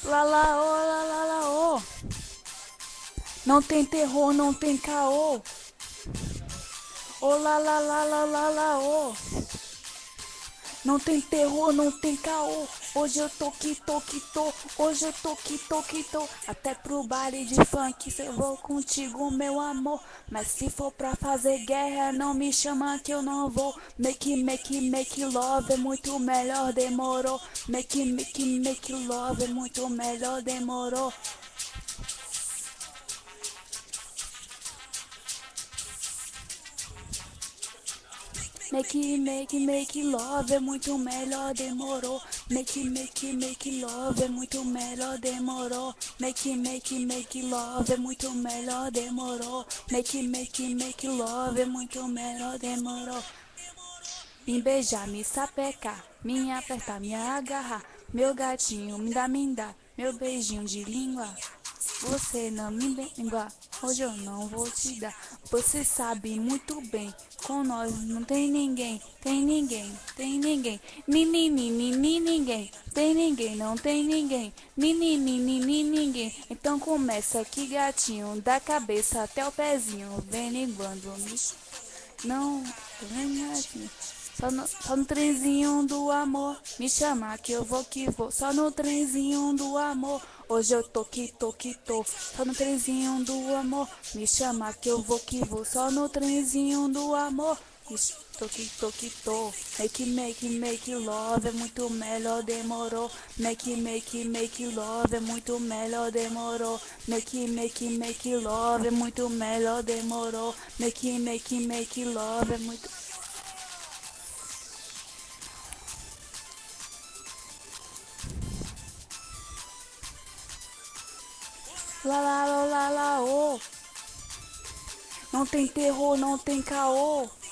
Lá, ô. Não tem terror, não tem caô. Ô, ô. Não tem terror, não tem caô. Hoje eu tô que tô que tô. Hoje eu tô que tô que tô. Até pro baile de funk eu vou contigo, meu amor. Mas se for pra fazer guerra, não me chama que eu não vou. Make love é muito melhor, demorou. Make love é muito melhor, demorou. Make love é muito melhor, demorou. Make love é muito melhor, demorou. Make love é muito melhor, demorou. Make love é muito melhor, demorou. Me beijar, me sapecar, me apertar, me agarrar. Meu gatinho, me dá, meu beijinho de língua. Você não me língua, hoje eu não vou te dar. Você sabe muito bem, com nós não tem ninguém, tem ninguém, tem ninguém. Ni ninguém, tem ninguém, não tem ninguém. Ni ninguém. Então começa aqui, gatinho, da cabeça até o pezinho, vem linguando, me não, vem aqui. Só no trenzinho do amor, me chama que eu vou que vou. Só no trenzinho do amor, hoje eu tô que tô que tô. Só no trenzinho do amor, me chama que eu vou que vou. Só no trenzinho do amor, tô que tô que tô. Make love é muito melhor, demorou. Make love é muito melhor, demorou. Make love é muito melhor, demorou. Make love é muito. Ô. Não tem terror, não tem caô.